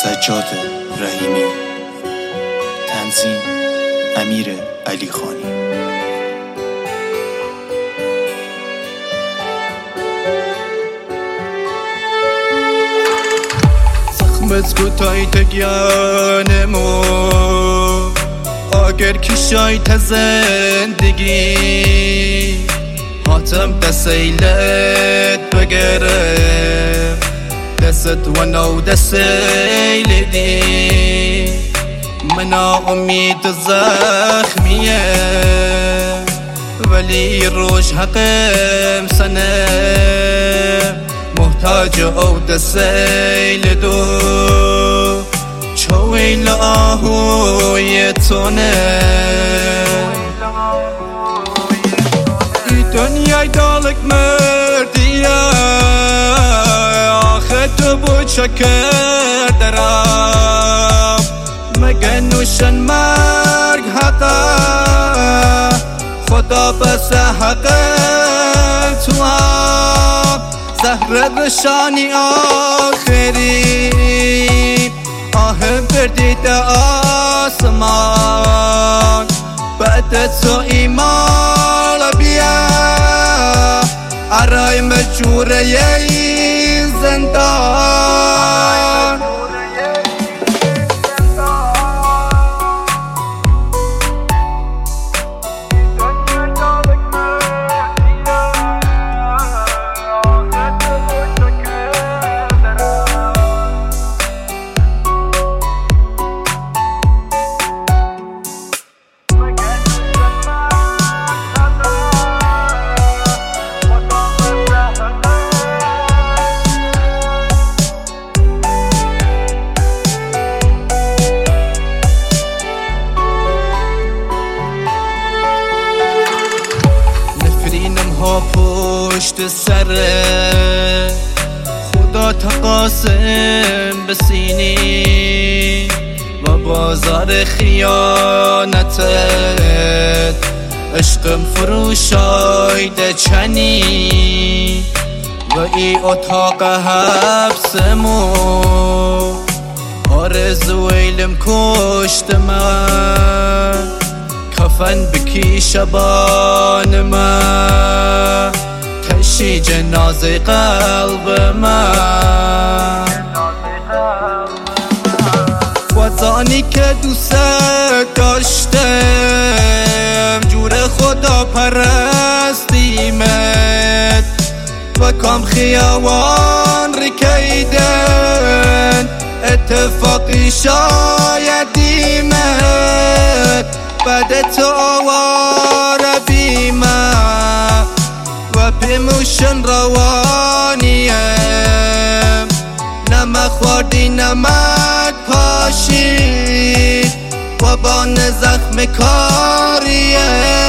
سجاد رحیمی، تنظیم امیر علی خانی. زخمت کوتای تگیانمو اگر کشای تا زندگی هاتم دسیلت بگرم دست و نو دسیل دی منا امید زخمیه ولی روش حقم سنه محتاج او دسیل دو چویل آهوی تونه ای دنیای دالک مردیه آخه تو بود شکر درم مگه نوشن مرگ حقا خدا بس حق تو هم زهر رشانی آخری آه بردید آسمان بعد تو ایمان بیا عرای مجوره این زندان پشت سر خدا تقاسم بسینی و بازار خیانتت عشقم فروشایده چنی و ای اتاق حبسمو آرزو ایلم کشت من کفن بکی شبان من تشی جنازه قلب من وزانی که دوست داشتم جور خدا پرستیمت و کام خیابان ریکیدن اتفاقی شایدیمت بعد تو آواره بیمه و پیموشن روانیم نمک خوردی نمک پاشید و بان زخم کاریم